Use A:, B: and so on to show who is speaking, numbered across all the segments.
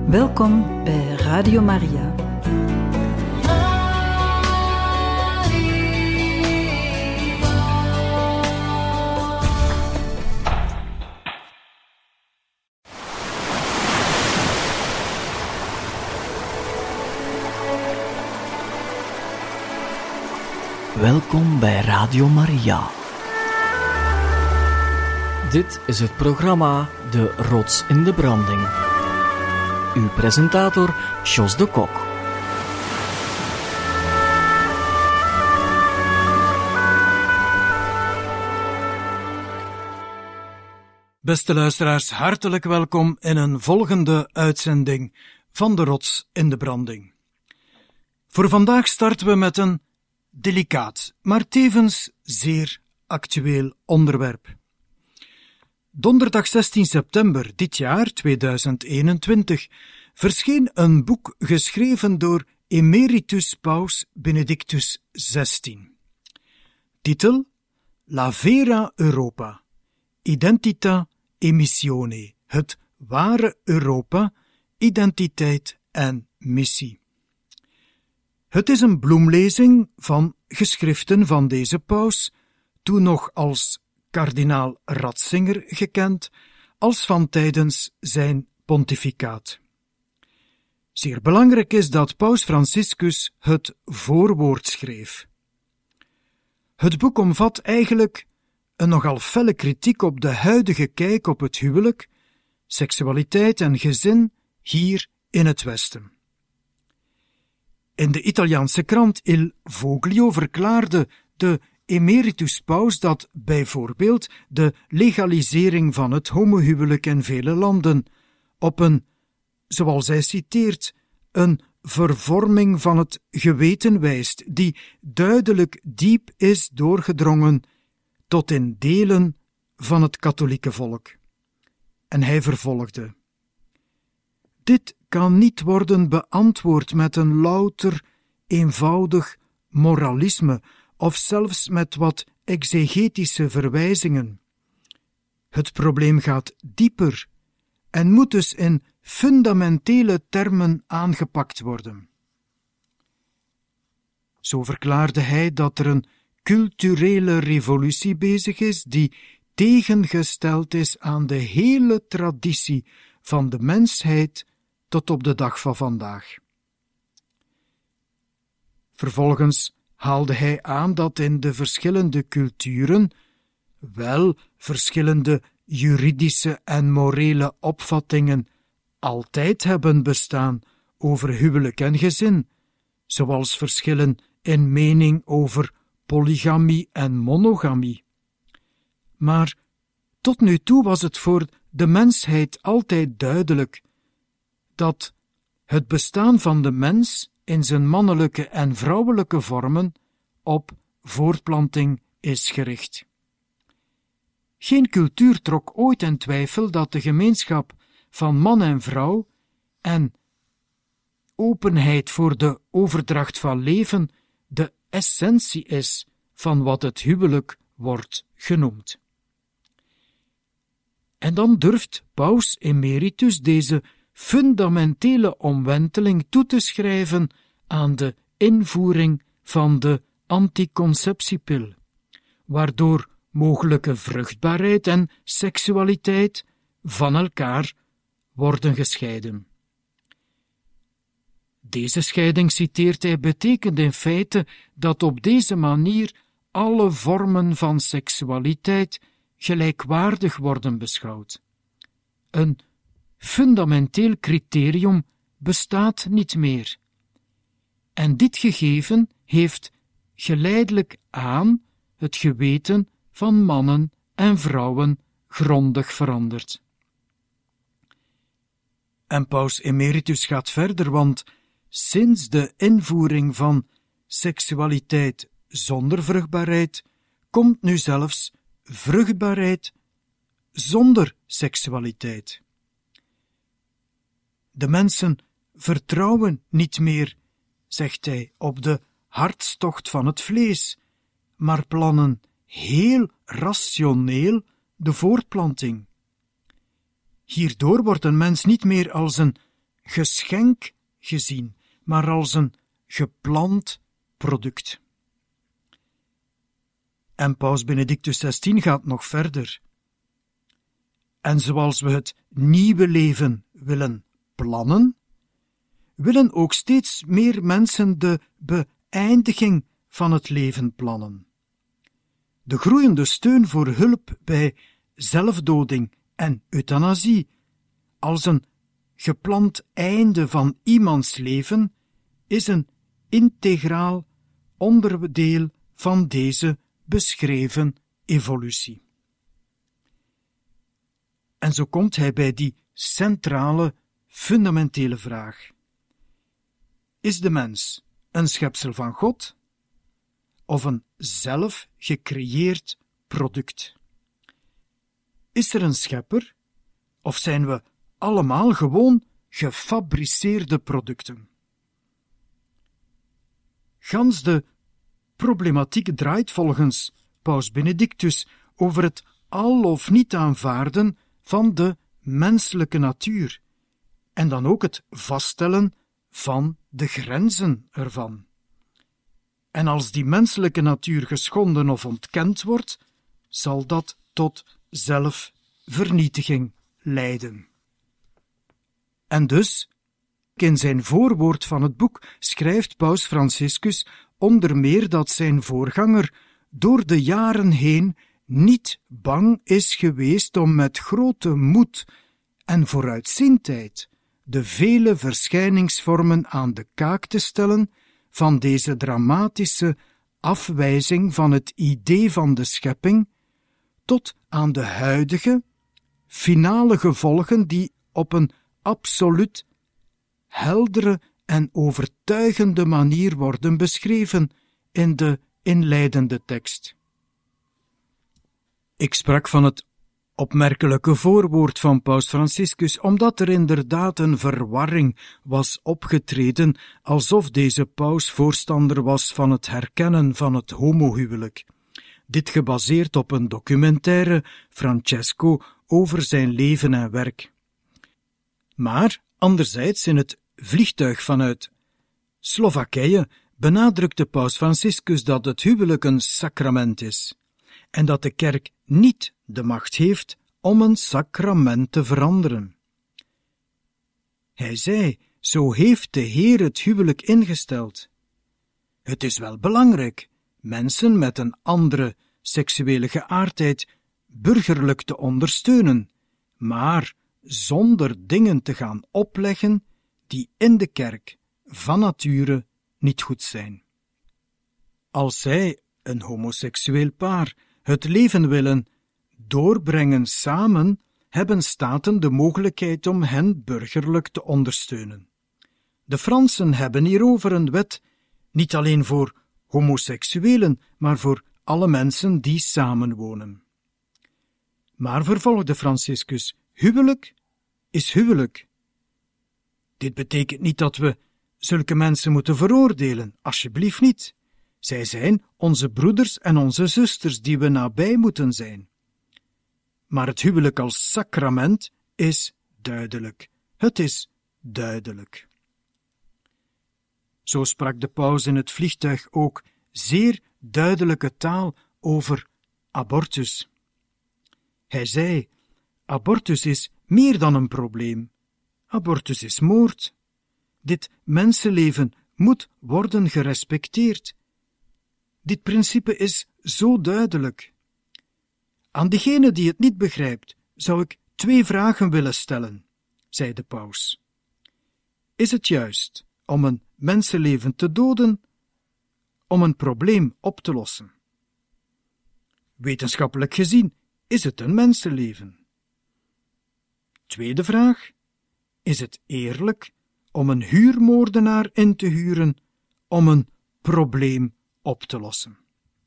A: Welkom bij Radio Maria.
B: Welkom bij Radio Maria. Dit is het programma De Rots in de Branding. Uw presentator, Jos de Kok.
C: Beste luisteraars, hartelijk welkom in een volgende uitzending van De Rots in de Branding. Voor vandaag starten we met een delicaat, maar tevens zeer actueel onderwerp. Donderdag 16 september dit jaar, 2021, verscheen een boek geschreven door emeritus paus Benedictus XVI. Titel: La vera Europa, Identità e Missione, het ware Europa, identiteit en missie. Het is een bloemlezing van geschriften van deze paus, toen nog als kardinaal Ratzinger gekend, als van tijdens zijn pontificaat. Zeer belangrijk is dat paus Franciscus het voorwoord schreef. Het boek omvat eigenlijk een nogal felle kritiek op de huidige kijk op het huwelijk, seksualiteit en gezin hier in het Westen. In de Italiaanse krant Il Foglio verklaarde de emeritus paus dat bijvoorbeeld de legalisering van het homohuwelijk in vele landen op een, zoals hij citeert, een vervorming van het geweten wijst, die duidelijk diep is doorgedrongen tot in delen van het katholieke volk. En hij vervolgde: dit kan niet worden beantwoord met een louter, eenvoudig moralisme of zelfs met wat exegetische verwijzingen. Het probleem gaat dieper en moet dus in fundamentele termen aangepakt worden. Zo verklaarde hij dat er een culturele revolutie bezig is die tegengesteld is aan de hele traditie van de mensheid tot op de dag van vandaag. Vervolgens haalde hij aan dat in de verschillende culturen wel verschillende juridische en morele opvattingen altijd hebben bestaan over huwelijk en gezin, zoals verschillen in mening over polygamie en monogamie. Maar tot nu toe was het voor de mensheid altijd duidelijk dat het bestaan van de mens in zijn mannelijke en vrouwelijke vormen op voortplanting is gericht. Geen cultuur trok ooit in twijfel dat de gemeenschap van man en vrouw en openheid voor de overdracht van leven de essentie is van wat het huwelijk wordt genoemd. En dan durft paus emeritus deze fundamentele omwenteling toe te schrijven aan de invoering van de anticonceptiepil, waardoor mogelijke vruchtbaarheid en seksualiteit van elkaar worden gescheiden. Deze scheiding, citeert hij, betekent in feite dat op deze manier alle vormen van seksualiteit gelijkwaardig worden beschouwd. Een fundamenteel criterium bestaat niet meer. En dit gegeven heeft geleidelijk aan het geweten van mannen en vrouwen grondig veranderd. En paus emeritus gaat verder, want sinds de invoering van seksualiteit zonder vruchtbaarheid komt nu zelfs vruchtbaarheid zonder seksualiteit. De mensen vertrouwen niet meer, zegt hij, op de hartstocht van het vlees, maar plannen heel rationeel de voortplanting. Hierdoor wordt een mens niet meer als een geschenk gezien, maar als een gepland product. En Paus Benedictus XVI gaat nog verder. En zoals we het nieuwe leven willen plannen, willen ook steeds meer mensen de beëindiging van het leven plannen. De groeiende steun voor hulp bij zelfdoding en euthanasie als een gepland einde van iemands leven is een integraal onderdeel van deze beschreven evolutie. En zo komt hij bij die centrale, fundamentele vraag. Is de mens een schepsel van God of een zelf gecreëerd product? Is er een schepper of zijn we allemaal gewoon gefabriceerde producten? Gans de problematiek draait volgens Paus Benedictus over het al of niet aanvaarden van de menselijke natuur en dan ook het vaststellen van de grenzen ervan. En als die menselijke natuur geschonden of ontkend wordt, zal dat tot zelfvernietiging leiden. En dus, in zijn voorwoord van het boek schrijft Paus Franciscus onder meer dat zijn voorganger door de jaren heen niet bang is geweest om met grote moed en vooruitziendheid de vele verschijningsvormen aan de kaak te stellen van deze dramatische afwijzing van het idee van de schepping tot aan de huidige, finale gevolgen die op een absoluut heldere en overtuigende manier worden beschreven in de inleidende tekst. Ik sprak van het opmerkelijke voorwoord van Paus Franciscus, omdat er inderdaad een verwarring was opgetreden, alsof deze paus voorstander was van het herkennen van het homohuwelijk. Dit gebaseerd op een documentaire, Francesco, over zijn leven en werk. Maar anderzijds in het vliegtuig vanuit Slowakije benadrukte Paus Franciscus dat het huwelijk een sacrament is en dat de kerk niet de macht heeft om een sacrament te veranderen. Hij zei, zo heeft de Heer het huwelijk ingesteld. Het is wel belangrijk mensen met een andere seksuele geaardheid burgerlijk te ondersteunen, maar zonder dingen te gaan opleggen die in de kerk van nature niet goed zijn. Als zij, een homoseksueel paar, het leven willen doorbrengen samen, hebben staten de mogelijkheid om hen burgerlijk te ondersteunen. De Fransen hebben hierover een wet, niet alleen voor homoseksuelen, maar voor alle mensen die samenwonen. Maar vervolgde Franciscus, huwelijk is huwelijk. Dit betekent niet dat we zulke mensen moeten veroordelen, alsjeblieft niet. Zij zijn onze broeders en onze zusters die we nabij moeten zijn. Maar het huwelijk als sacrament is duidelijk. Het is duidelijk. Zo sprak de paus in het vliegtuig ook zeer duidelijke taal over abortus. Hij zei, abortus is meer dan een probleem. Abortus is moord. Dit mensenleven moet worden gerespecteerd. Dit principe is zo duidelijk. Aan degene die het niet begrijpt, zou ik 2 vragen willen stellen, zei de paus. Is het juist om een mensenleven te doden, om een probleem op te lossen? Wetenschappelijk gezien is het een mensenleven. Tweede vraag, is het eerlijk om een huurmoordenaar in te huren om een probleem op te lossen?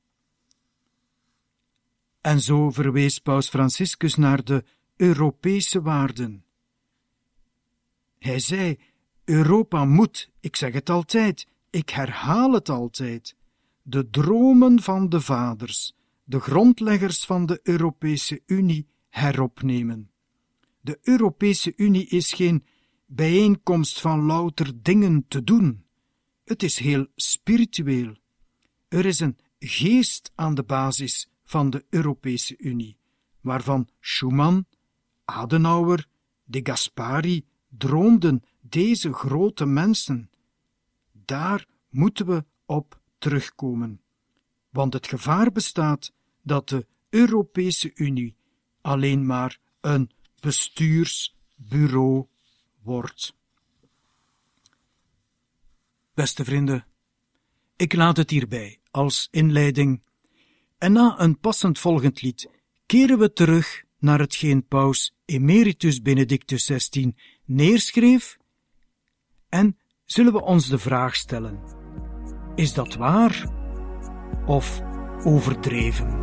C: En zo verwees Paus Franciscus naar de Europese waarden. Hij zei, Europa moet, ik zeg het altijd, ik herhaal het altijd, de dromen van de vaders, de grondleggers van de Europese Unie, heropnemen. De Europese Unie is geen bijeenkomst van louter dingen te doen. Het is heel spiritueel. Er is een geest aan de basis van de Europese Unie, waarvan Schuman, Adenauer, de Gaspari droomden, deze grote mensen. Daar moeten we op terugkomen. Want het gevaar bestaat dat de Europese Unie alleen maar een bestuursbureau wordt. Beste vrienden, ik laat het hierbij als inleiding en na een passend volgend lied keren we terug naar hetgeen Paus Emeritus Benedictus XVI neerschreef en zullen we ons de vraag stellen: is dat waar of overdreven?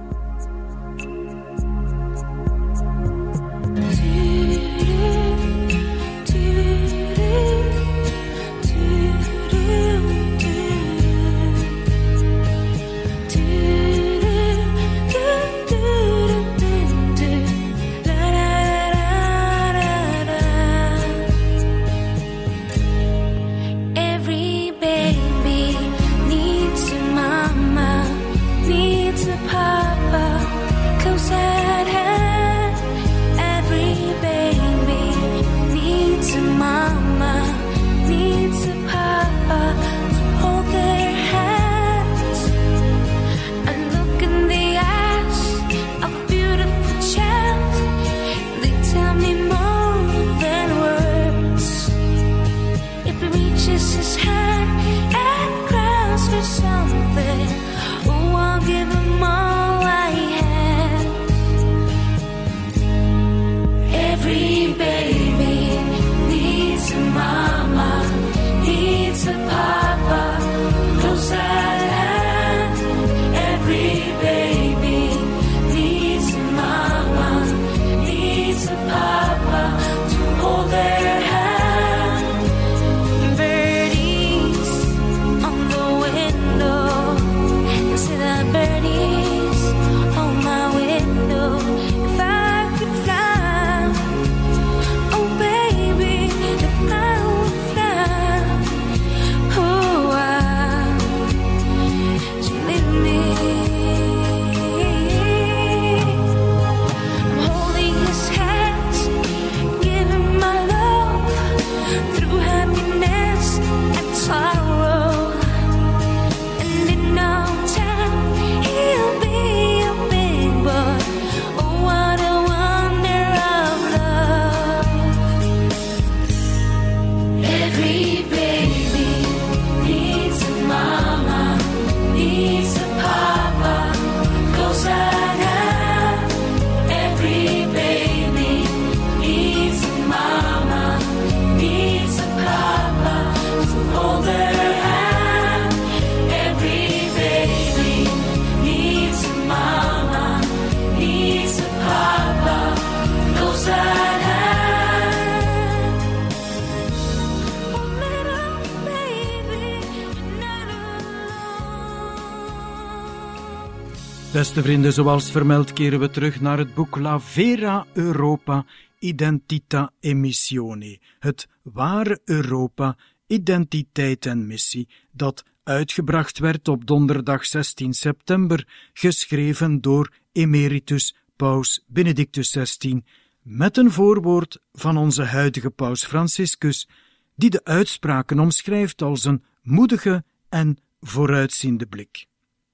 C: Beste vrienden, zoals vermeld keren we terug naar het boek La Vera Europa Identità e Missione, het ware Europa, identiteit en missie, dat uitgebracht werd op donderdag 16 september, geschreven door Emeritus Paus Benedictus XVI, met een voorwoord van onze huidige Paus Franciscus, die de uitspraken omschrijft als een moedige en vooruitziende blik.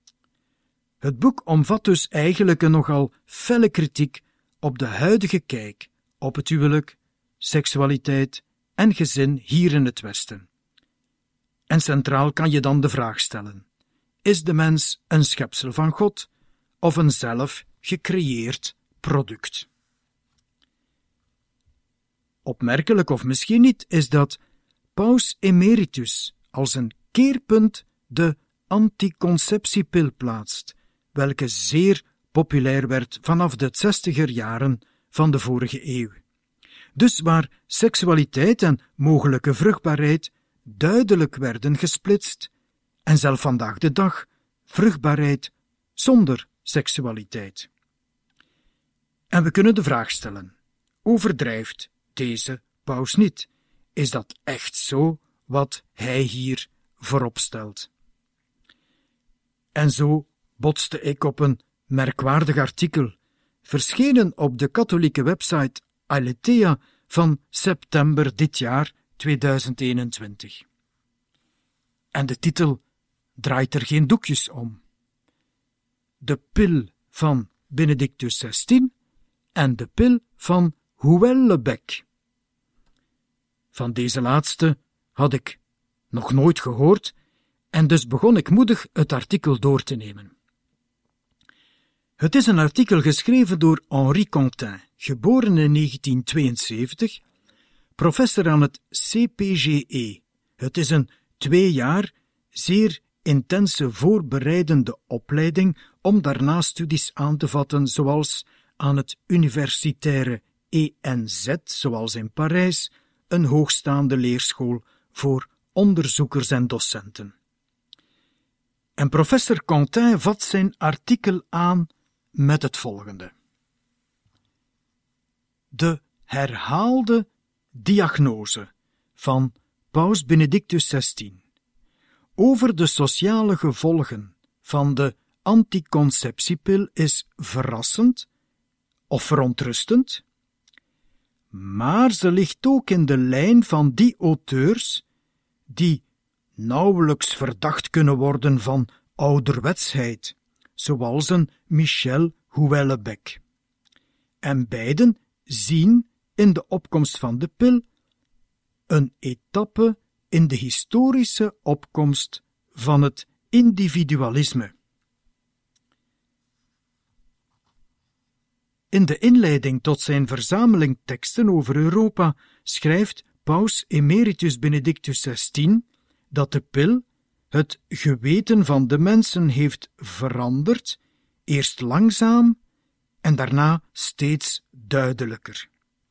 C: Het boek omvat dus eigenlijk een nogal felle kritiek op de huidige kijk op het huwelijk, seksualiteit en gezin hier in het Westen. En centraal kan je dan de vraag stellen: is de mens een schepsel van God of een zelf gecreëerd product? Opmerkelijk of misschien niet is dat Paus Emeritus als een keerpunt de anticonceptiepil plaatst, welke zeer populair werd vanaf de 60er jaren van de vorige eeuw. Dus waar seksualiteit en mogelijke vruchtbaarheid duidelijk werden gesplitst, en zelfs vandaag de dag vruchtbaarheid zonder seksualiteit. En we kunnen de vraag stellen: overdrijft deze paus niet is dat echt zo wat hij hier voorop stelt. En zo botste ik op een merkwaardig artikel, verschenen op de katholieke website Aletheia van september dit jaar 2021. En de titel draait er geen doekjes om. De pil van Benedictus XVI en de pil van Houellebecq. Van deze laatste had ik nog nooit gehoord en dus begon ik moedig het artikel door te nemen. Het is een artikel geschreven door Henri Contin, geboren in 1972, professor aan het CPGE. Het is een 2 jaar zeer intense voorbereidende opleiding om daarna studies aan te vatten, zoals aan het universitaire ENZ, zoals in Parijs, een hoogstaande leerschool voor onderzoekers en docenten. En professor Contin vat zijn artikel aan met het volgende. De herhaalde diagnose van Paus Benedictus XVI over de sociale gevolgen van de anticonceptiepil is verrassend of verontrustend, maar ze ligt ook in de lijn van die auteurs die nauwelijks verdacht kunnen worden van ouderwetsheid, zoals een Michel Houellebecq. En beiden zien in de opkomst van de pil een etappe in de historische opkomst van het individualisme. In de inleiding tot zijn verzameling teksten over Europa schrijft Paus Emeritus Benedictus XVI dat de pil het geweten van de mensen heeft veranderd, eerst langzaam en daarna steeds duidelijker.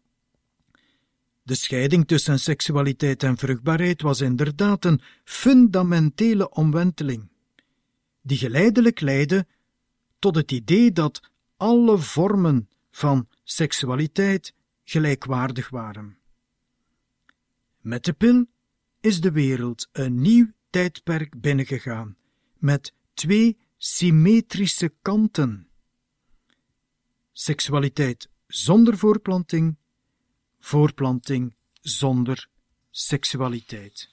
C: De scheiding tussen seksualiteit en vruchtbaarheid was inderdaad een fundamentele omwenteling, die geleidelijk leidde tot het idee dat alle vormen van seksualiteit gelijkwaardig waren. Met de pil is de wereld een nieuw tijdperk binnengegaan, met 2 symmetrische kanten. Seksualiteit zonder voorplanting, voorplanting zonder seksualiteit.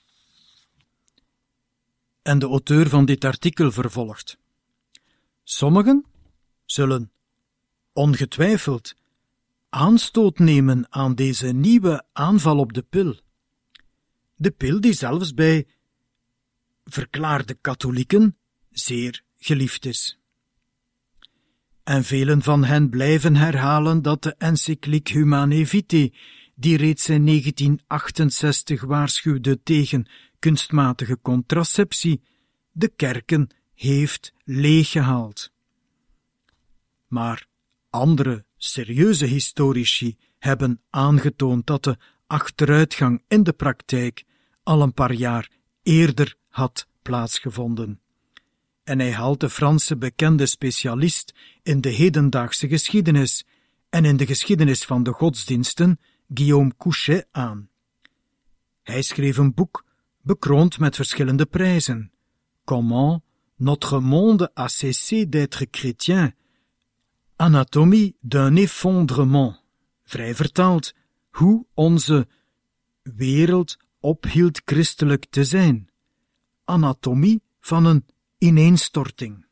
C: En de auteur van dit artikel vervolgt. Sommigen zullen ongetwijfeld aanstoot nemen aan deze nieuwe aanval op de pil. De pil die zelfs bij verklaarde katholieken zeer geliefd is. En velen van hen blijven herhalen dat de encycliek Humanae Vitae, die reeds in 1968 waarschuwde tegen kunstmatige contraceptie, de kerken heeft leeggehaald. Maar andere serieuze historici hebben aangetoond dat de achteruitgang in de praktijk al een paar jaar eerder had plaatsgevonden. En hij haalt de Franse bekende specialist in de hedendaagse geschiedenis en in de geschiedenis van de godsdiensten, Guillaume Couchet, aan. Hij schreef een boek, bekroond met verschillende prijzen. Comment notre monde a cessé d'être chrétien. Anatomie d'un effondrement. Vrij vertaald, hoe onze wereld ophield christelijk te zijn. Anatomie van een ineenstorting.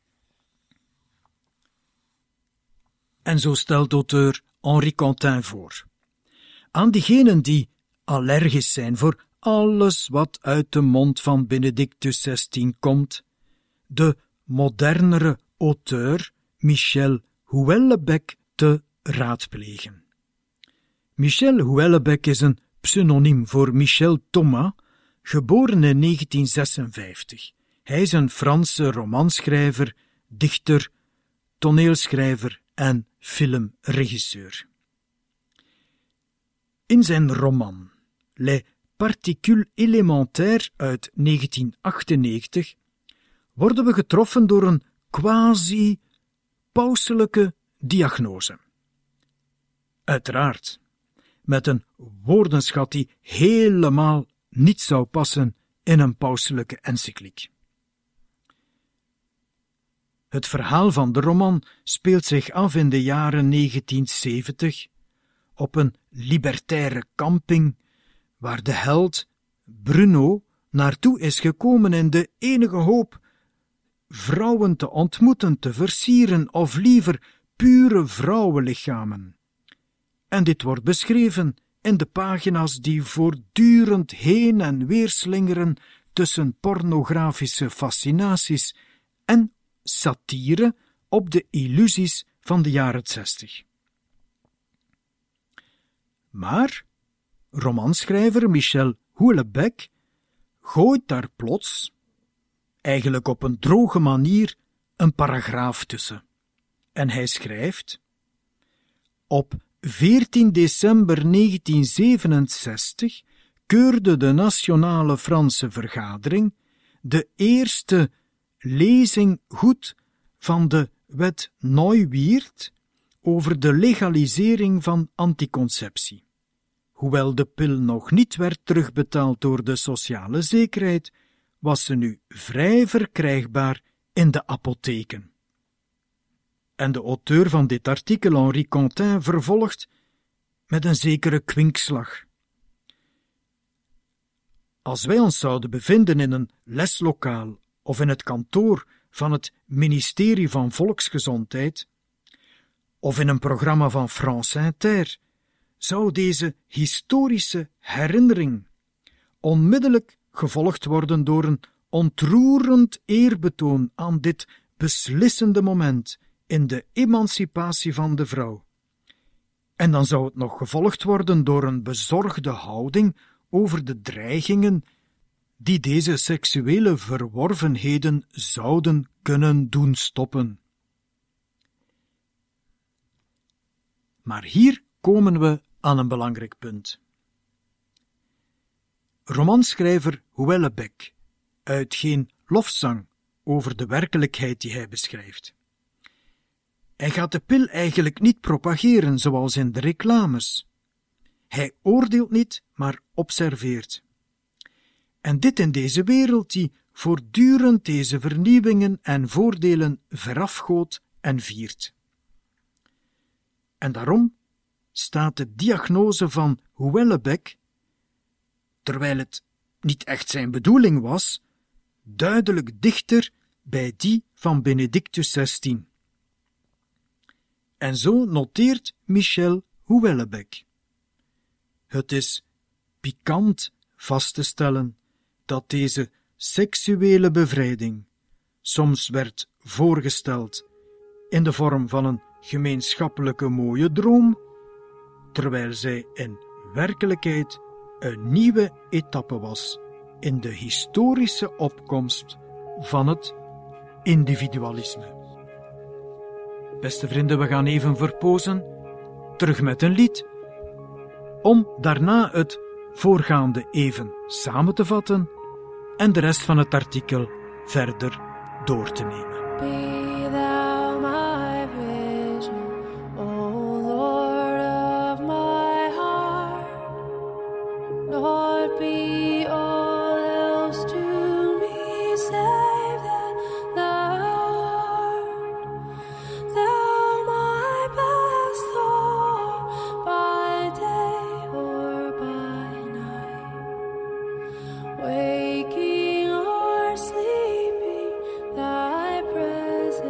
C: En zo stelt auteur Henri Contin voor. Aan diegenen die allergisch zijn voor alles wat uit de mond van Benedictus XVI komt, de modernere auteur Michel Houellebecq te raadplegen. Michel Houellebecq is een pseudoniem voor Michel Thomas, geboren in 1956. Hij is een Franse romanschrijver, dichter, toneelschrijver en filmregisseur. In zijn roman Les Particules élémentaires uit 1998 worden we getroffen door een quasi-pauselijke diagnose. Uiteraard, met een woordenschat die helemaal niet zou passen in een pauselijke encycliek. Het verhaal van de roman speelt zich af in de jaren 1970 op een libertaire camping waar de held Bruno naartoe is gekomen in de enige hoop vrouwen te ontmoeten, te versieren of liever pure vrouwenlichamen. En dit wordt beschreven in de pagina's die voortdurend heen en weer slingeren tussen pornografische fascinaties en satire op de illusies van de jaren 60. Maar romanschrijver Michel Houellebecq gooit daar plots, eigenlijk op een droge manier, een paragraaf tussen. En hij schrijft: op 14 december 1967 keurde de Nationale Franse Vergadering de eerste lezing goed van de wet Neuwirth over de legalisering van anticonceptie. Hoewel de pil nog niet werd terugbetaald door de sociale zekerheid, was ze nu vrij verkrijgbaar in de apotheken. En de auteur van dit artikel, Henri Contin, vervolgt met een zekere kwinkslag. Als wij ons zouden bevinden in een leslokaal of in het kantoor van het ministerie van Volksgezondheid of in een programma van France Inter, zou deze historische herinnering onmiddellijk gevolgd worden door een ontroerend eerbetoon aan dit beslissende moment in de emancipatie van de vrouw. En dan zou het nog gevolgd worden door een bezorgde houding over de dreigingen die deze seksuele verworvenheden zouden kunnen doen stoppen. Maar hier komen we aan een belangrijk punt. Romanschrijver Houellebecq uit geen lofzang over de werkelijkheid die hij beschrijft. Hij gaat de pil eigenlijk niet propageren zoals in de reclames. Hij oordeelt niet, maar observeert. En dit in deze wereld die voortdurend deze vernieuwingen en voordelen verafgoodt en viert. En daarom staat de diagnose van Houellebecq, terwijl het niet echt zijn bedoeling was, duidelijk dichter bij die van Benedictus XVI. En zo noteert Michel Houellebecq: het is pikant vast te stellen dat deze seksuele bevrijding soms werd voorgesteld in de vorm van een gemeenschappelijke mooie droom, terwijl zij in werkelijkheid een nieuwe etappe was in de historische opkomst van het individualisme. Beste vrienden, we gaan even verpozen, terug met een lied, om daarna het voorgaande even samen te vatten en de rest van het artikel verder door te nemen.
D: Be thou my vision, O Lord of my heart, Lord, be all else to me save that thou art. Thou my pastor by day or by night, waking or sleeping, thy presence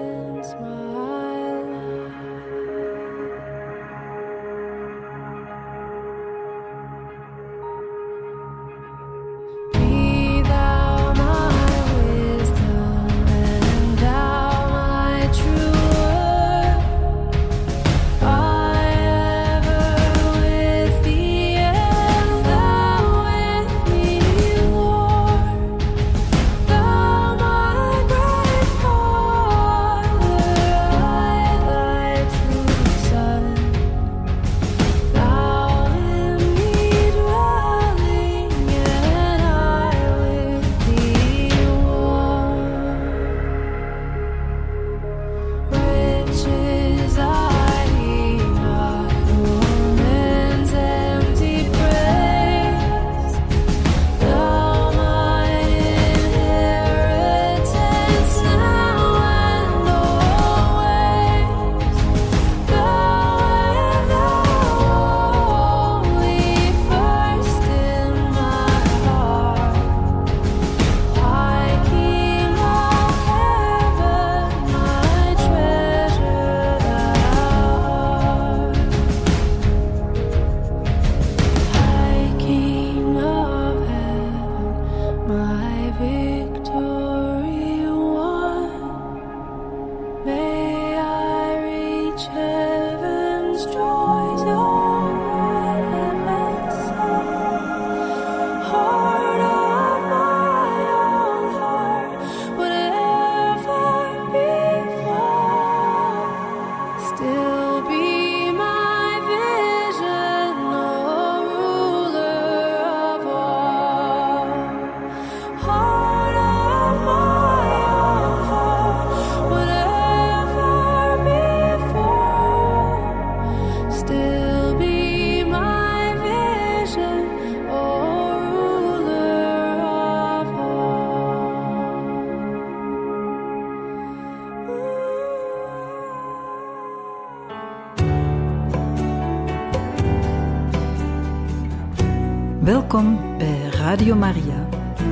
A: Welkom bij Radio Maria.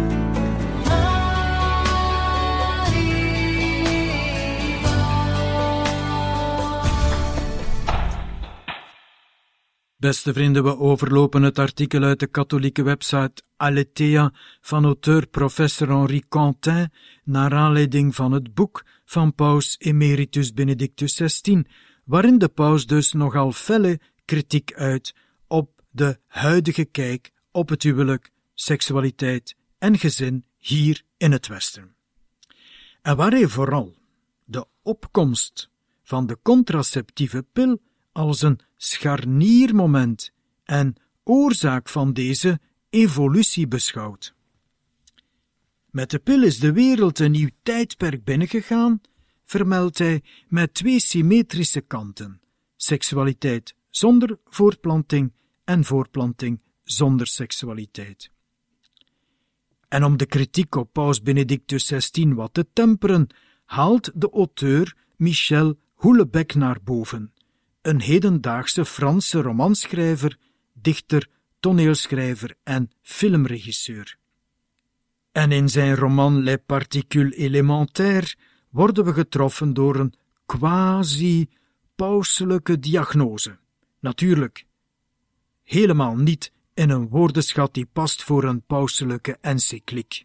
C: Beste vrienden, we overlopen het artikel uit de katholieke website Aletheia van auteur professor Henri Quentin naar aanleiding van het boek van paus Emeritus Benedictus XVI, waarin de paus dus nogal felle kritiek uit op de huidige kijk op het huwelijk, seksualiteit en gezin hier in het Westen. En waar hij vooral de opkomst van de contraceptieve pil als een scharniermoment en oorzaak van deze evolutie beschouwt. Met de pil is de wereld een nieuw tijdperk binnengegaan, vermeldt hij met 2 symmetrische kanten: seksualiteit zonder voortplanting en voortplanting zonder seksualiteit. En om de kritiek op paus Benedictus XVI wat te temperen, haalt de auteur Michel Houellebecq naar boven, een hedendaagse Franse romanschrijver, dichter, toneelschrijver en filmregisseur. En in zijn roman Les Particules Élémentaires worden we getroffen door een quasi-pauselijke diagnose. Natuurlijk, helemaal niet in een woordenschat die past voor een pauselijke encycliek.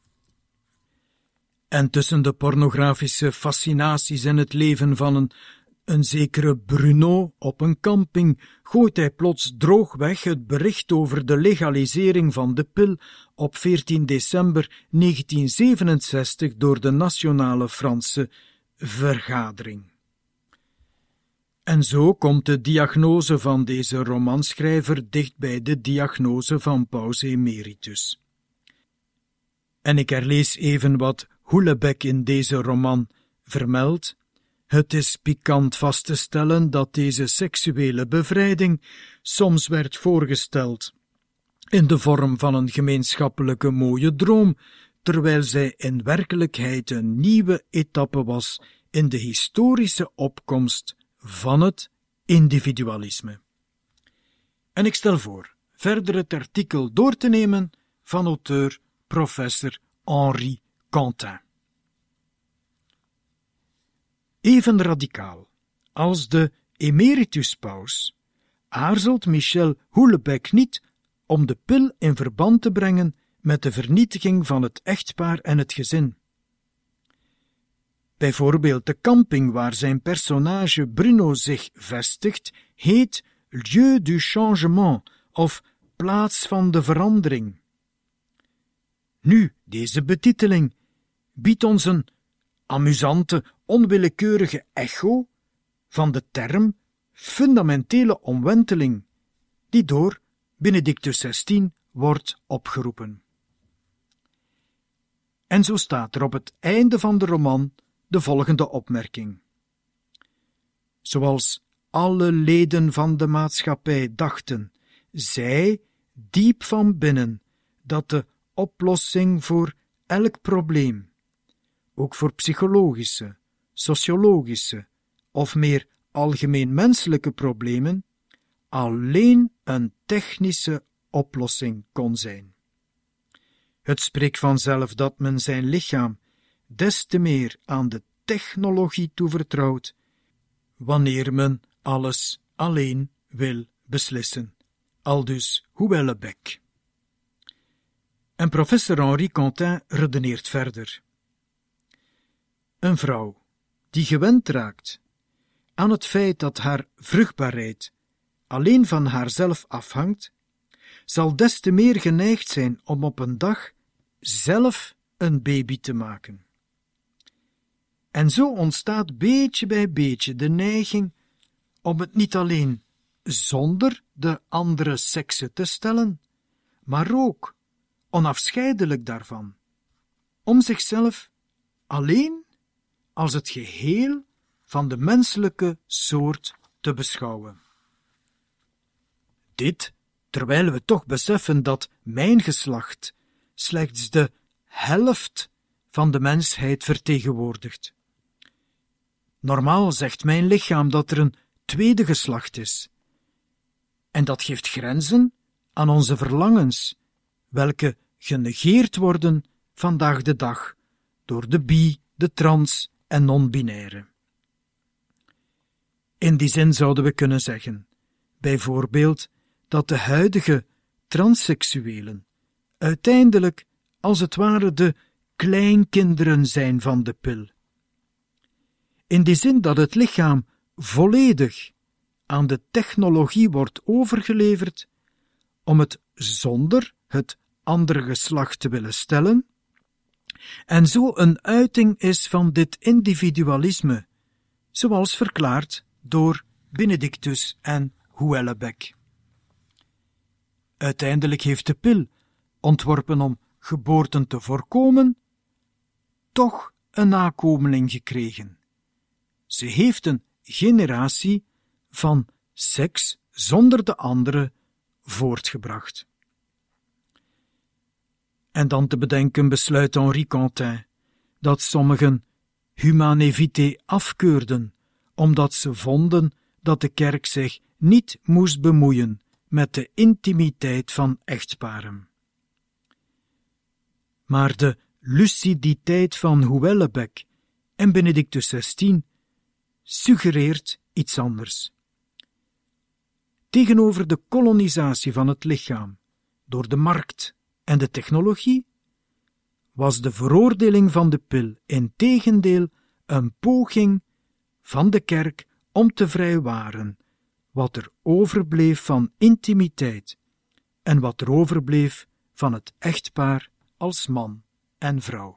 C: En tussen de pornografische fascinaties en het leven van een zekere Bruno op een camping gooit hij plots droogweg het bericht over de legalisering van de pil op 14 december 1967 door de Nationale Franse Vergadering. En zo komt de diagnose van deze romanschrijver dicht bij de diagnose van paus Emeritus. En ik herlees even wat Houellebecq in deze roman vermeldt. Het is pikant vast te stellen dat deze seksuele bevrijding soms werd voorgesteld in de vorm van een gemeenschappelijke mooie droom, terwijl zij in werkelijkheid een nieuwe etappe was in de historische opkomst van het individualisme. En ik stel voor verder het artikel door te nemen van auteur professor Henri Quentin. Even radicaal als de emerituspaus aarzelt Michel Houellebecq niet om de pil in verband te brengen met de vernietiging van het echtpaar en het gezin. Bijvoorbeeld de camping waar zijn personage Bruno zich vestigt, heet Lieu du Changement of Plaats van de Verandering. Nu, deze betiteling biedt ons een amusante, onwillekeurige echo van de term fundamentele omwenteling, die door Benedictus XVI wordt opgeroepen. En zo staat er op het einde van de roman de volgende opmerking. Zoals alle leden van de maatschappij dachten, zij diep van binnen, dat de oplossing voor elk probleem, ook voor psychologische, sociologische of meer algemeen menselijke problemen, alleen een technische oplossing kon zijn. Het spreekt vanzelf dat men zijn lichaam des te meer aan de technologie toevertrouwt, wanneer men alles alleen wil beslissen. Aldus Houellebecq. En professor Henri Quentin redeneert verder. Een vrouw die gewend raakt aan het feit dat haar vruchtbaarheid alleen van haarzelf afhangt, zal des te meer geneigd zijn om op een dag zelf een baby te maken. En zo ontstaat beetje bij beetje de neiging om het niet alleen zonder de andere sekse te stellen, maar ook onafscheidelijk daarvan, om zichzelf alleen als het geheel van de menselijke soort te beschouwen. Dit, terwijl we toch beseffen dat mijn geslacht slechts de helft van de mensheid vertegenwoordigt. Normaal zegt mijn lichaam dat er een tweede geslacht is, en dat geeft grenzen aan onze verlangens, welke genegeerd worden vandaag de dag door de bi, de trans en non-binaire. In die zin zouden we kunnen zeggen, bijvoorbeeld, dat de huidige transseksuelen uiteindelijk als het ware de kleinkinderen zijn van de pil. In die zin dat het lichaam volledig aan de technologie wordt overgeleverd om het zonder het andere geslacht te willen stellen, en zo een uiting is van dit individualisme, zoals verklaard door Benedictus en Houellebecq. Uiteindelijk heeft de pil, ontworpen om geboorten te voorkomen, toch een nakomeling gekregen. Ze heeft een generatie van seks zonder de andere voortgebracht. En dan te bedenken besluit Henri Quentin dat sommigen humane vitae afkeurden, omdat ze vonden dat de kerk zich niet moest bemoeien met de intimiteit van echtparen. Maar de luciditeit van Houellebecq en Benedictus XVI suggereert iets anders. Tegenover de kolonisatie van het lichaam door de markt en de technologie was de veroordeling van de pil integendeel een poging van de kerk om te vrijwaren wat er overbleef van intimiteit en wat er overbleef van het echtpaar als man en vrouw.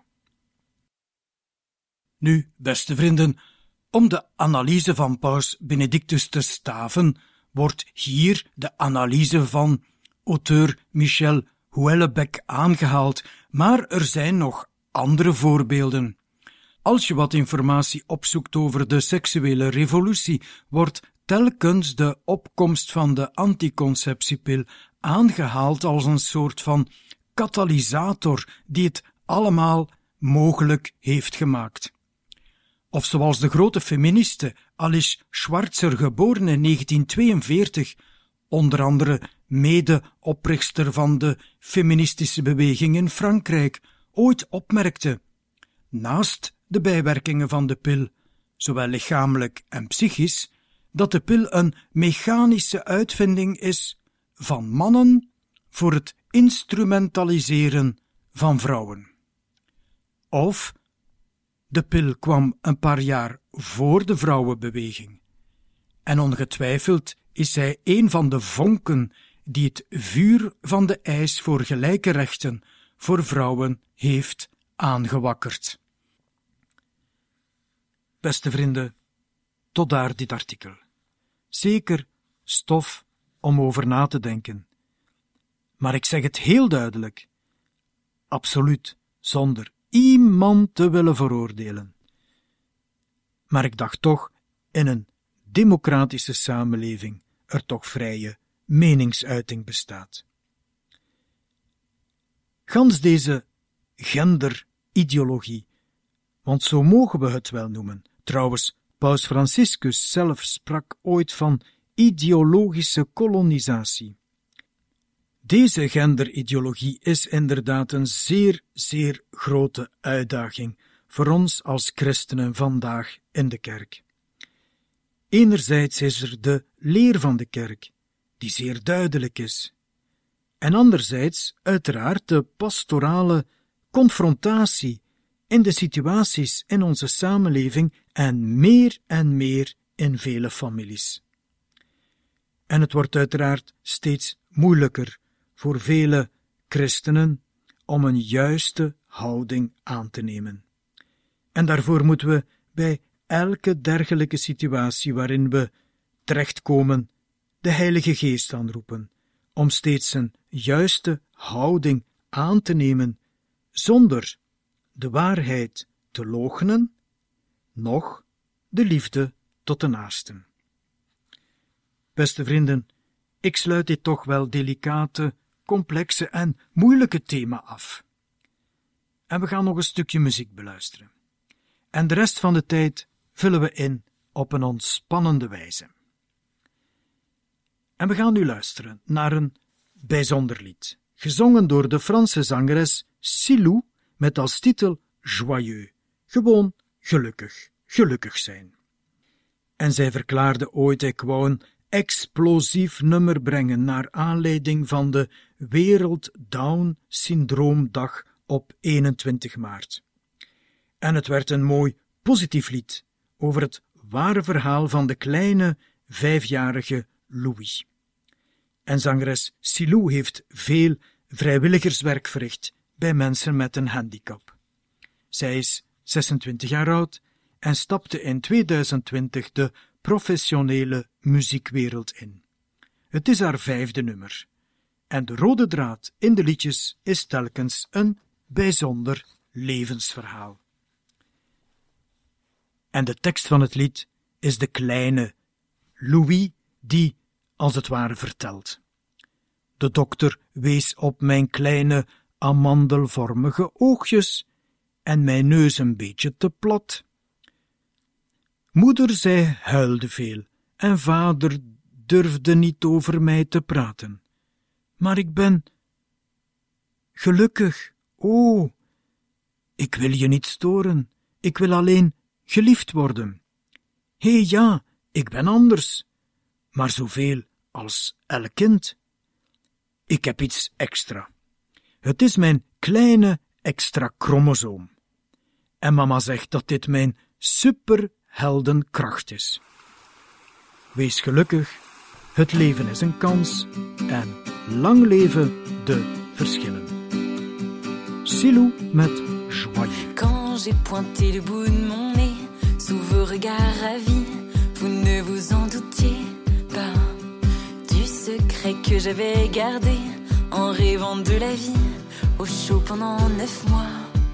C: Nu, beste vrienden, om de analyse van paus Benedictus te staven, wordt hier de analyse van auteur Michel Houellebecq aangehaald, maar er zijn nog andere voorbeelden. Als je wat informatie opzoekt over de seksuele revolutie, wordt telkens de opkomst van de anticonceptiepil aangehaald als een soort van katalysator die het allemaal mogelijk heeft gemaakt. Of zoals de grote feministe Alice Schwarzer, geboren in 1942, onder andere mede-oprichter van de feministische beweging in Frankrijk, ooit opmerkte: naast de bijwerkingen van de pil, zowel lichamelijk en psychisch, dat de pil een mechanische uitvinding is van mannen voor het instrumentaliseren van vrouwen. Of de pil kwam een paar jaar voor de vrouwenbeweging, en ongetwijfeld is zij een van de vonken die het vuur van de eis voor gelijke rechten voor vrouwen heeft aangewakkerd. Beste vrienden, tot daar dit artikel. Zeker stof om over na te denken. Maar ik zeg het heel duidelijk, absoluut zonder iemand te willen veroordelen. Maar ik dacht toch, in een democratische samenleving er toch vrije meningsuiting bestaat. Gans deze genderideologie, want zo mogen we het wel noemen. Trouwens, paus Franciscus zelf sprak ooit van ideologische kolonisatie. Deze genderideologie is inderdaad een zeer, zeer grote uitdaging voor ons als christenen vandaag in de kerk. Enerzijds is er de leer van de kerk, die zeer duidelijk is, en anderzijds uiteraard de pastorale confrontatie in de situaties in onze samenleving en meer in vele families. En het wordt uiteraard steeds moeilijker voor vele christenen om een juiste houding aan te nemen. En daarvoor moeten we bij elke dergelijke situatie waarin we terechtkomen de Heilige Geest aanroepen, om steeds een juiste houding aan te nemen, zonder de waarheid te loochenen, noch de liefde tot de naasten. Beste vrienden, ik sluit dit toch wel delicate, complexe en moeilijke thema af. En we gaan nog een stukje muziek beluisteren. En de rest van de tijd vullen we in op een ontspannende wijze. En we gaan nu luisteren naar een bijzonder lied, gezongen door de Franse zangeres Silou met als titel Joyeux, gewoon gelukkig, gelukkig zijn. En zij verklaarde ooit: ik wou een explosief nummer brengen naar aanleiding van de Wereld Down Syndroomdag op 21 maart. En het werd een mooi positief lied over het ware verhaal van de kleine 5-jarige Louis. En zangeres Silou heeft veel vrijwilligerswerk verricht bij mensen met een handicap. Zij is 26 jaar oud en stapte in 2020 de professionele muziekwereld in. Het is haar 5e nummer. En de rode draad in de liedjes is telkens een bijzonder levensverhaal. En de tekst van het lied is de kleine Louis die, als het ware, vertelt. De dokter wees op mijn kleine amandelvormige oogjes en mijn neus een beetje te plat. Moeder, zij huilde veel en vader durfde niet over mij te praten. Maar ik ben gelukkig. Oh, ik wil je niet storen. Ik wil alleen geliefd worden. Hé, ja, ik ben anders, maar zoveel als elk kind. Ik heb iets extra. Het is mijn kleine extra chromosoom. En mama zegt dat dit mijn superheldenkracht is. Wees gelukkig, het leven is een kans en lang leven de verschillen. Silou met Joyeux.
E: Quand j'ai pointé le bout de mon nez sous vos regards ravis, vous ne vous en doutiez pas du secret que j'avais gardé en rêvant de la vie au chaud pendant 9 mois.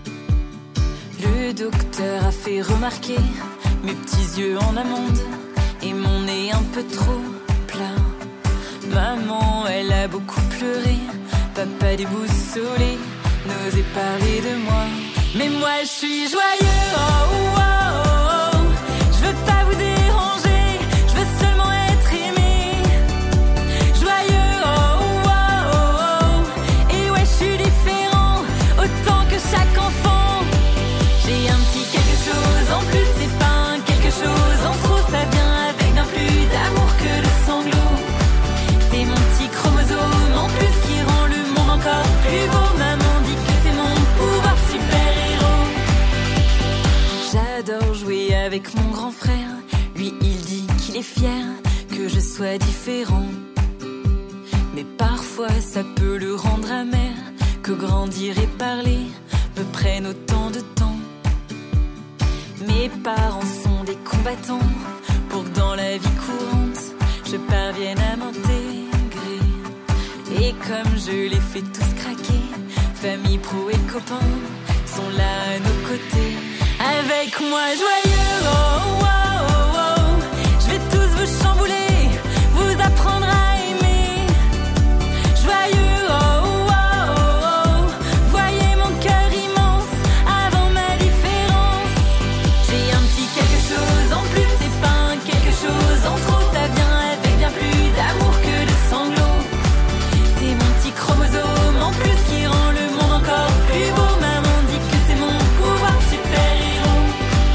E: Le docteur a fait remarquer mes petits yeux en amande et mon nez un peu trop plat. Maman, elle a beaucoup pleuré, papa déboussolé n'osait parler de moi. Mais moi je suis joyeux, oh, oh, oh, oh. Je veux pas vous déranger, je veux seulement être aimé. Joyeux, oh, oh, oh, oh. Et ouais, je suis différent, autant que chaque enfant. J'ai un petit quelque chose en plus, c'est pas un quelque chose en trop. Ça vient avec d'un plus d'amour que de sanglots. C'est mon petit chromosome en plus qui rend le monde encore plus beau. Maman dit que c'est mon pouvoir super-héros. J'adore jouer avec mon grand frère. Lui, il dit qu'il est fier que je sois différent. Mais parfois, ça peut le rendre amer que grandir et parler me prennent autant de temps. Mes parents sont des combattants pour que dans la vie courante, je parvienne à m'intégrer. Et comme je les fais tous craquer, famille, pro et copains sont là à nos côtés. Avec moi joyeux, oh, oh, oh, oh. Je vais tous vous chambouler, vous apprendre à aimer. Joyeux, oh, oh, oh, oh. Voyez mon cœur immense avant ma différence. J'ai un petit quelque chose en plus, c'est pas un quelque chose en trop. Ça vient avec bien plus d'amour que de sanglots. C'est mon petit chromosome en plus qui rend le monde encore plus beau. Maman dit que c'est mon pouvoir super-héros.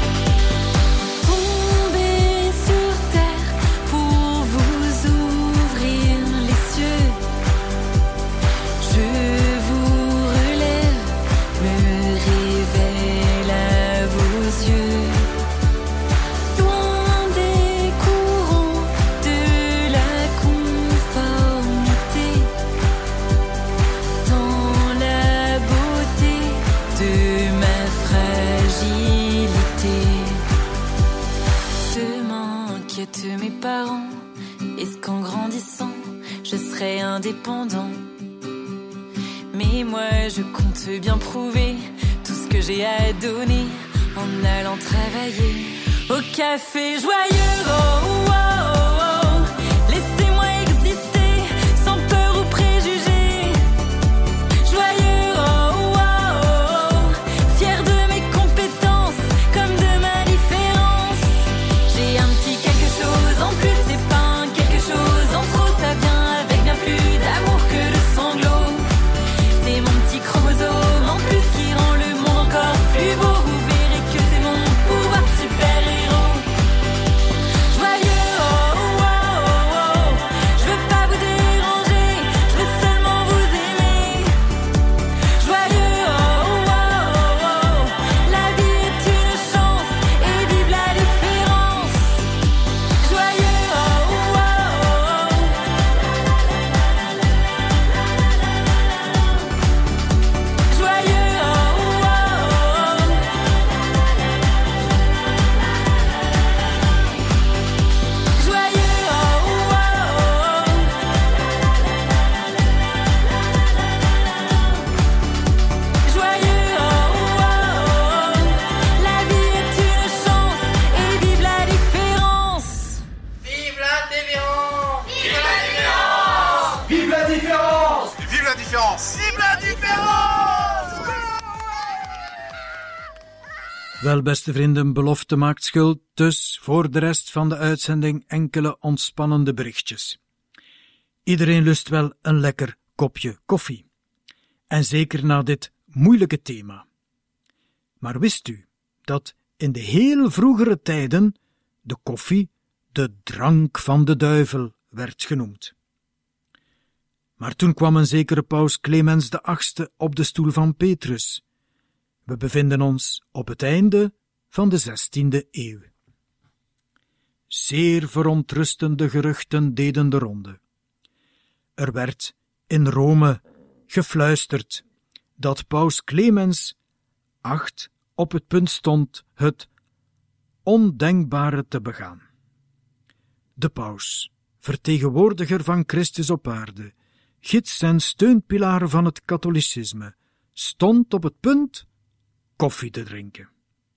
E: Tomber sur terre pour vous ouvrir les cieux. Je vous relève, me révèle à vos yeux. Loin des courants de la conformité, dans la beauté de ma fragilité. Demain inquiète mes parents, est-ce qu'en grandissant je serai indépendant? Mais moi je compte bien prouver tout ce que j'ai à donner en allant travailler au café joyeux. Oh, oh, oh, oh. Laissez-moi exister sans peur ou préjugés. Joyeux, oh, oh, oh. Fier de mes compétences comme de ma différence. J'ai un petit quelque chose en plus, c'est pas un quelque chose en trop. Ça vient avec bien plus d'amour que de
F: différence. Vive la différence!
C: Wel, beste vrienden, belofte maakt schuld, dus voor de rest van de uitzending enkele ontspannende berichtjes. Iedereen lust wel een lekker kopje koffie. En zeker na dit moeilijke thema. Maar wist u dat in de heel vroegere tijden de koffie de drank van de duivel werd genoemd? Maar toen kwam een zekere paus Clemens VIII op de stoel van Petrus. We bevinden ons op het einde van de 16e eeuw. Zeer verontrustende geruchten deden de ronde. Er werd in Rome gefluisterd dat paus Clemens VIII op het punt stond het ondenkbare te begaan. De paus, vertegenwoordiger van Christus op aarde, gids en steunpilaar van het katholicisme, stond op het punt koffie te drinken.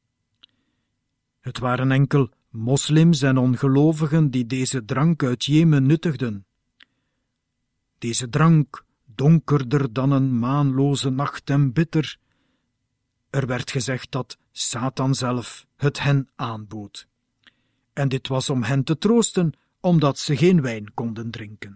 C: Het waren enkel moslims en ongelovigen die deze drank uit Jemen nuttigden. Deze drank, donkerder dan een maanloze nacht en bitter. Er werd gezegd dat Satan zelf het hen aanbood. En dit was om hen te troosten, omdat ze geen wijn konden drinken.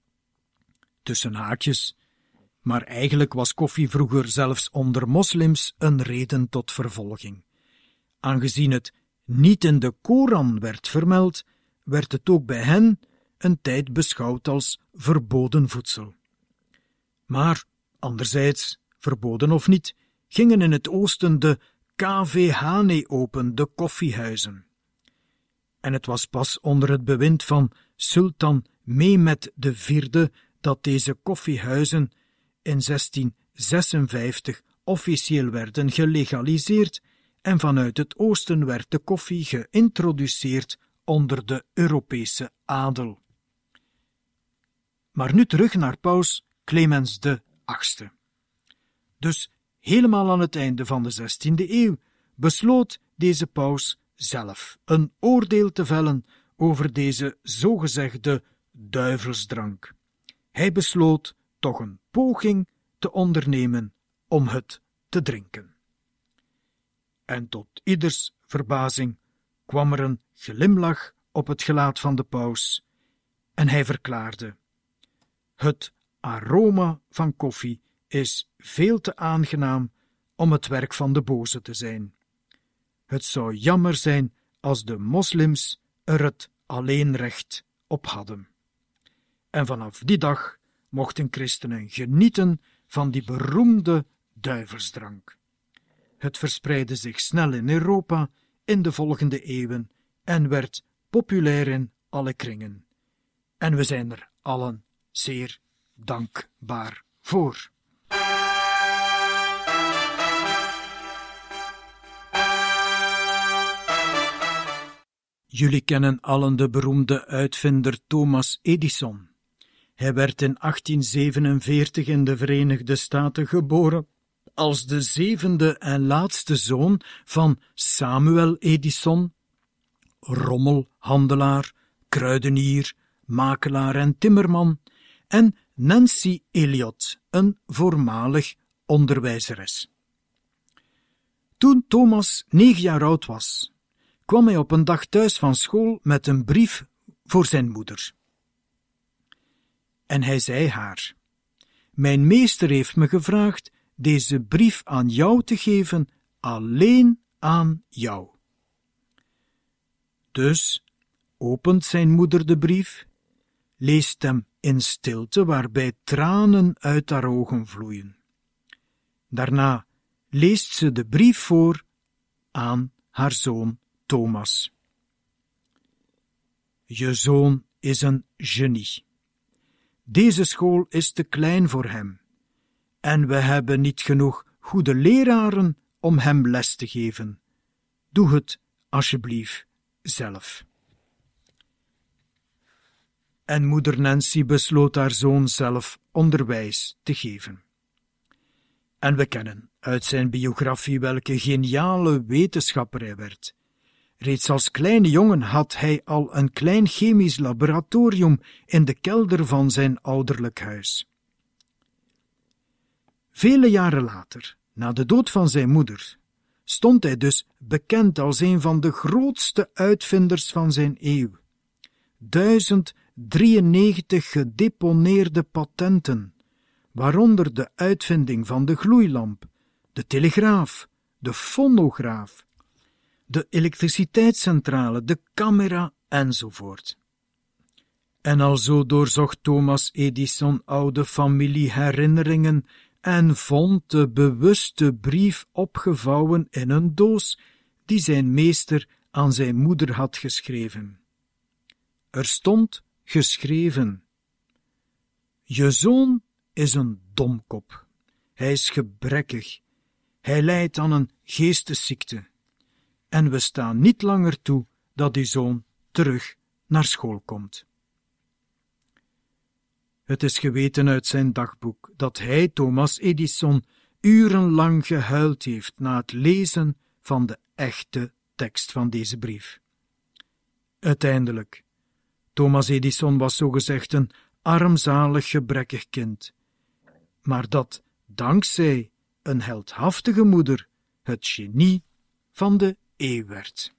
C: Tussen haakjes, maar eigenlijk was koffie vroeger zelfs onder moslims een reden tot vervolging. Aangezien het niet in de Koran werd vermeld, werd het ook bij hen een tijd beschouwd als verboden voedsel. Maar, anderzijds, verboden of niet, gingen in het oosten de KVH open, de koffiehuizen. En het was pas onder het bewind van Sultan Mehmed IV dat deze koffiehuizen in 1656 officieel werden gelegaliseerd en vanuit het oosten werd de koffie geïntroduceerd onder de Europese adel. Maar nu terug naar paus Clemens VIII. Dus helemaal aan het einde van de 16e eeuw besloot deze paus zelf een oordeel te vellen over deze zogezegde duivelsdrank. Hij besloot toch een poging te ondernemen om het te drinken. En tot ieders verbazing kwam er een glimlach op het gelaat van de paus en hij verklaarde: het aroma van koffie is veel te aangenaam om het werk van de boze te zijn. Het zou jammer zijn als de moslims er het alleenrecht op hadden. En vanaf die dag mochten christenen genieten van die beroemde duivelsdrank. Het verspreidde zich snel in Europa in de volgende eeuwen en werd populair in alle kringen. En we zijn er allen zeer dankbaar voor. Jullie kennen allen de beroemde uitvinder Thomas Edison. Hij werd in 1847 in de Verenigde Staten geboren als de 7e en laatste zoon van Samuel Edison, rommelhandelaar, kruidenier, makelaar en timmerman, en Nancy Elliot, een voormalig onderwijzeres. Toen Thomas 9 jaar oud was, kwam hij op een dag thuis van school met een brief voor zijn moeder. En hij zei haar: mijn meester heeft me gevraagd deze brief aan jou te geven, alleen aan jou. Dus opent zijn moeder de brief, leest hem in stilte, waarbij tranen uit haar ogen vloeien. Daarna leest ze de brief voor aan haar zoon Thomas. Je zoon is een genie. Deze school is te klein voor hem, en we hebben niet genoeg goede leraren om hem les te geven. Doe het alsjeblieft zelf. En moeder Nancy besloot haar zoon zelf onderwijs te geven. En we kennen uit zijn biografie welke geniale wetenschapper hij werd. Reeds als kleine jongen had hij al een klein chemisch laboratorium in de kelder van zijn ouderlijk huis. Vele jaren later, na de dood van zijn moeder, stond hij dus bekend als een van de grootste uitvinders van zijn eeuw. 1093 gedeponeerde patenten, waaronder de uitvinding van de gloeilamp, de telegraaf, de fonograaf, de elektriciteitscentrale, de camera enzovoort. En alzo doorzocht Thomas Edison oude familieherinneringen en vond de bewuste brief opgevouwen in een doos die zijn meester aan zijn moeder had geschreven. Er stond geschreven: je zoon is een domkop. Hij is gebrekkig. Hij lijdt aan een geestesziekte. En we staan niet langer toe dat uw zoon terug naar school komt. Het is geweten uit zijn dagboek dat hij, Thomas Edison, urenlang gehuild heeft na het lezen van de echte tekst van deze brief. Uiteindelijk, Thomas Edison was zogezegd een armzalig gebrekkig kind, maar dat dankzij een heldhaftige moeder het genie van de eeuw werd.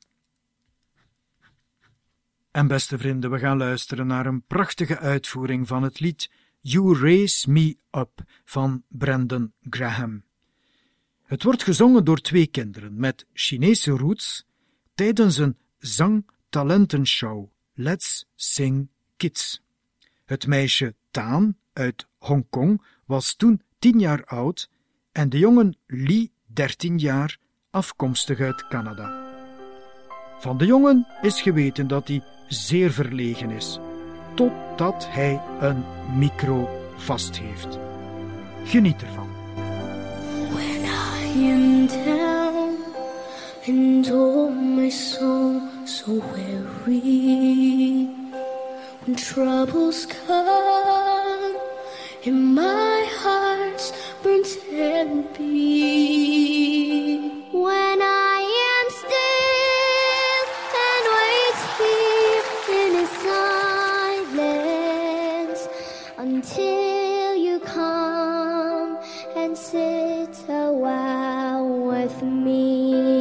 C: En beste vrienden, we gaan luisteren naar een prachtige uitvoering van het lied You Raise Me Up van Brandon Graham. Het wordt gezongen door 2 kinderen met Chinese roots tijdens een zangtalentenshow Let's Sing Kids. Het meisje Taan uit Hongkong was toen 10 jaar oud en de jongen Lee 13 jaar, afkomstig uit Canada. Van de jongen is geweten dat hij zeer verlegen is, totdat hij een micro vast heeft. Geniet ervan.
G: When I am down and oh my soul so weary, when troubles come and my heart's burnt empty, when I am still and wait here in His silence until you come and sit a while with me.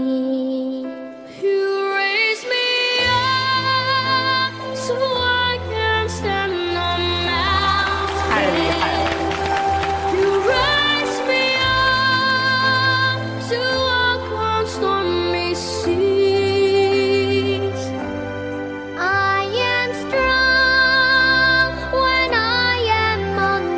G: You raise me up so I can stand on mountains. You raise me up to walk on stormy seas. I am strong when I am on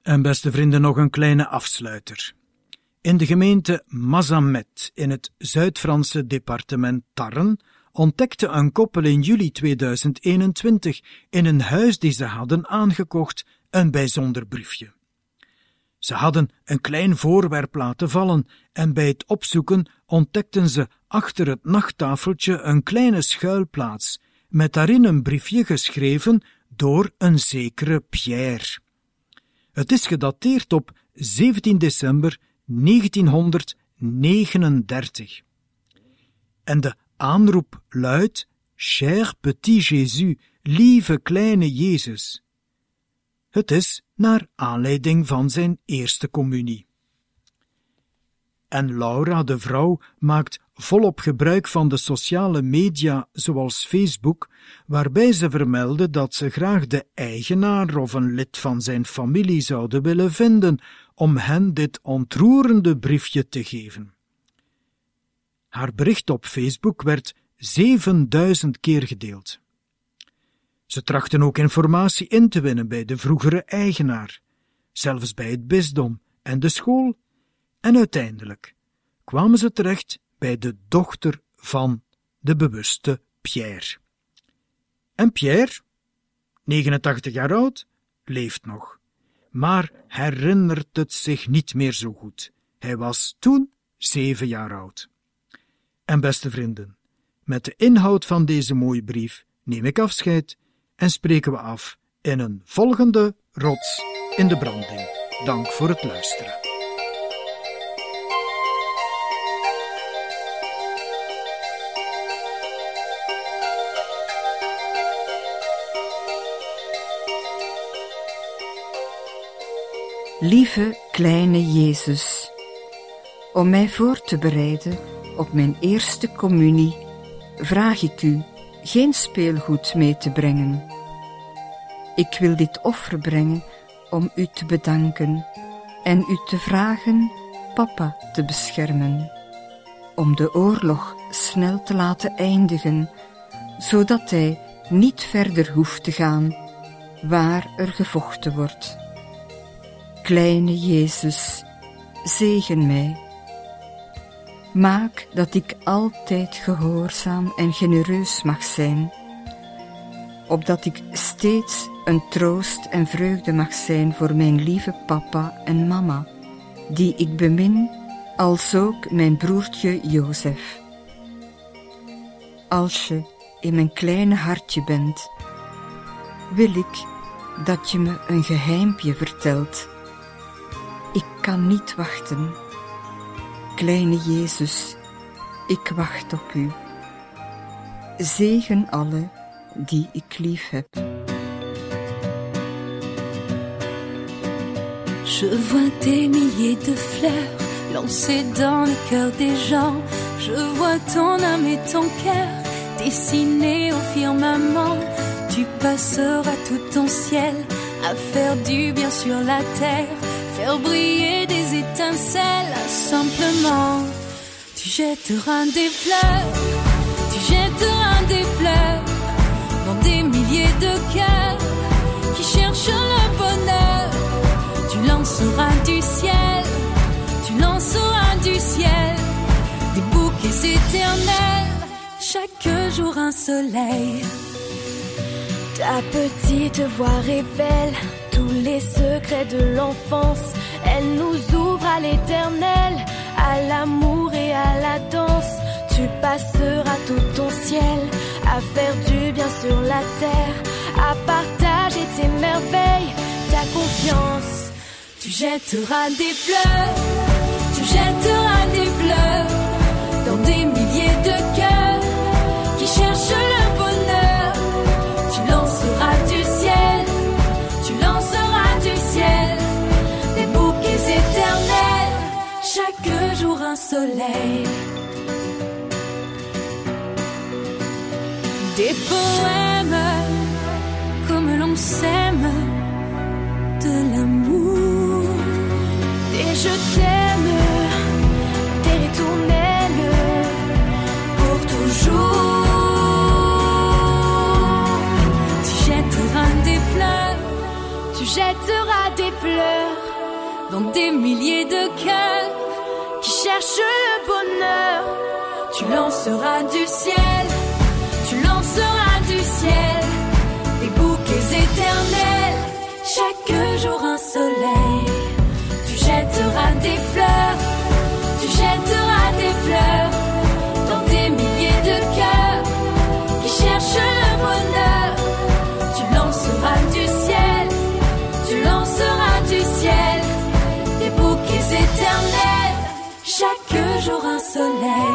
C: En beste vrienden, nog een kleine afsluiter. In de gemeente Mazamet in het Zuid-Franse departement Tarn ontdekte een koppel in juli 2021 in een huis die ze hadden aangekocht een bijzonder briefje. Ze hadden een klein voorwerp laten vallen en bij het opzoeken ontdekten ze achter het nachttafeltje een kleine schuilplaats met daarin een briefje geschreven door een zekere Pierre. Het is gedateerd op 17 december 1939. En de aanroep luidt: Cher petit Jésus, lieve kleine Jezus. Het is naar aanleiding van zijn eerste communie. En Laura, de vrouw, maakt volop gebruik van de sociale media zoals Facebook, waarbij ze vermeldde dat ze graag de eigenaar of een lid van zijn familie zouden willen vinden om hen dit ontroerende briefje te geven. Haar bericht op Facebook werd 7000 keer gedeeld. Ze trachten ook informatie in te winnen bij de vroegere eigenaar, zelfs bij het bisdom en de school, en uiteindelijk kwamen ze terecht bij de dochter van de bewuste Pierre. En Pierre, 89 jaar oud, leeft nog, maar herinnert het zich niet meer zo goed. Hij was toen 7 jaar oud. En beste vrienden, met de inhoud van deze mooie brief neem ik afscheid en spreken we af in een volgende Rots in de Branding. Dank voor het luisteren.
A: Lieve kleine Jezus, om mij voor te bereiden op mijn eerste communie vraag ik u geen speelgoed mee te brengen. Ik wil dit offer brengen om u te bedanken en u te vragen papa te beschermen, om de oorlog snel te laten eindigen, zodat hij niet verder hoeft te gaan waar er gevochten wordt. Kleine Jezus, zegen mij. Maak dat ik altijd gehoorzaam en genereus mag zijn, opdat ik steeds een troost en vreugde mag zijn voor mijn lieve papa en mama, die ik bemin, als ook mijn broertje Jozef. Als je in mijn kleine hartje bent, wil ik dat je me een geheimpje vertelt. Ik kan niet wachten. Kleine Jezus, ik wacht op u. Zegen alle die ik lief heb.
E: Je vois des milliers de fleurs lancées dans le cœur des gens. Je vois ton âme et ton cœur dessinés au firmament. Tu passeras tout ton ciel à faire du bien sur la terre, faire briller des étincelles simplement. Tu jetteras des fleurs, tu jetteras des fleurs dans des milliers de cœurs qui cherchent le bonheur. Tu lanceras du ciel, tu lanceras du ciel des bouquets éternels, chaque jour un soleil.
D: Ta petite voix révèle tous les secrets de l'enfance. Elle nous ouvre à l'éternel, à l'amour et à la danse. Tu passeras tout ton ciel à faire du bien sur la terre, à partager tes merveilles, ta confiance.
E: Tu jetteras des fleurs, tu jetteras des fleurs dans des milliers de cœurs qui cherchent le bonheur. Tu lanceras du ciel, tu lanceras du ciel des bouquets éternels, chaque jour un soleil. Des poèmes comme l'on s'aime, de l'amour,
D: des je t'aime, des ritournelles pour toujours.
E: Tu jetteras des fleurs, tu
D: jetteras des fleurs dans des milliers de cœurs qui cherchent le bonheur. Tu lanceras du ciel, tu lanceras du ciel des bouquets éternels. Chaque jour un soleil. Tu jetteras des fleurs, tu jetteras des fleurs dans des milliers de cœurs qui cherchent le bonheur. Tu lanceras du ciel, tu lanceras du ciel des bouquets éternels. Chaque jour un soleil.